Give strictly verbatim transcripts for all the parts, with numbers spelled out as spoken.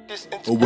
this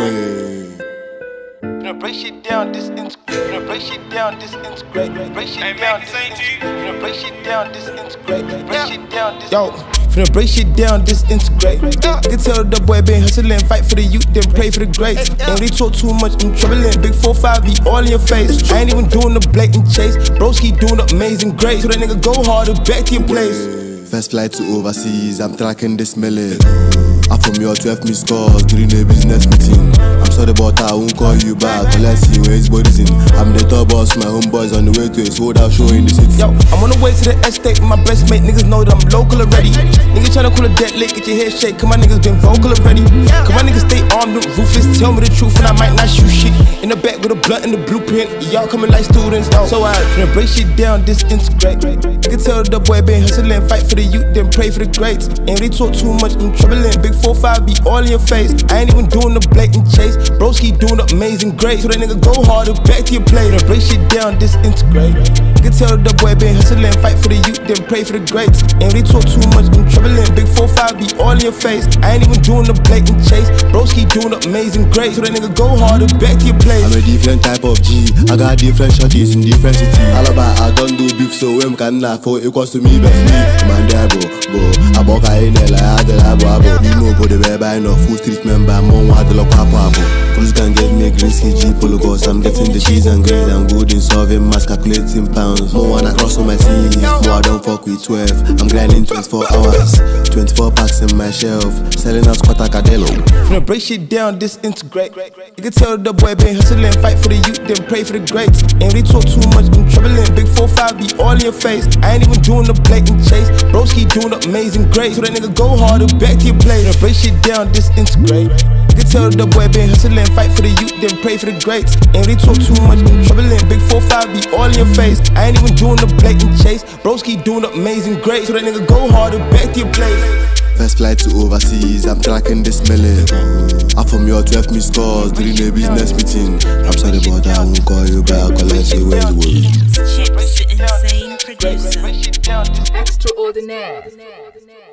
away. Gonna break shit down, this integrate. Gonna break shit down, this integrate. Break shit down, this integrate. Gonna break shit down, this integrate. Break shit down, this yo. Finna break shit down, disintegrate. I can tell the boy been hustling, fight for the youth, then pray for the greats. Ain't really talk too much, I'm troubling. Big four five be all in your face. I ain't even doing the blatant chase. Broski doing amazing great. So that nigga go harder, back to your place. First flight to overseas, I'm tracking this milli. I from your twelve missed calls during a business meeting. I'm sorry but I won't call you back unless you where his body's in. I'm the top boss, my homeboys on the way to a sold out show in the city. Yo, I'm on the way to the estate with my best mate. Niggas know that I'm local already. Niggas tryna call a dead lick, get your head shake. Cause my niggas been vocal already. Cause my niggas stay armed and ruthless. Tell me the truth and I might not shoot shit. In the back with a blunt and the blueprint. Y'all coming like students. So I finna break shit down, disintegrate. I can tell the boy been hustling, fight for the youth, then pray for the greats. Ain't really talk too much, I'm troubling. Big four five be all in your face. I ain't even doing the blatant chase. Broski doing amazing great. So that nigga go harder, back to your play. Then break shit down, disintegrate. I can tell the boy been hustling, fight for the youth, then pray for the greats. Ain't really talk too much, I'm troubling. Big four five be all in your face. I ain't even doing the blatant chase. Broski doing amazing great. So that nigga go harder, back to your place. I'm a different type of G. I got different shorties in different cities. All about I don't do beef, so when can I for equals to me best me. Man there bro, bro. I book I in like I did I bo abo. You know for the web I know full street member. Mom want the lock papa abo. Cruise can get me green ski G polo cause I'm getting the cheese and grade. I'm good in solving mass calculating pounds. More wanna cross on my teeth. More I don't fuck with twelve. I'm grinding twenty-four hours. twenty-four packs in my shelf. Selling out squatter cadello. Finna break shit down, disintegrate. You can tell the boy been hustling, fight for the youth, then pray for the greats. Ain't really talk too much, I'm troubling. Big four five be all in your face. I ain't even doing the blatant chase. Broski doing amazing great. So that nigga go harder, back to your place. Finna break shit down, disintegrate. You can tell the boy been hustling, fight for the youth, then pray for the greats. Ain't really talk too much, I'm troubling. Big four five be all in your face. I ain't even doing the blatant chase. Broski doing amazing great. So that nigga go harder, back to your place. First flight to overseas, I'm tracking this milli. I from your twelve missed calls during a business meeting. I'm sorry but I won't call you back unless you where the world. Chips, the insane producer. Extraordinaire.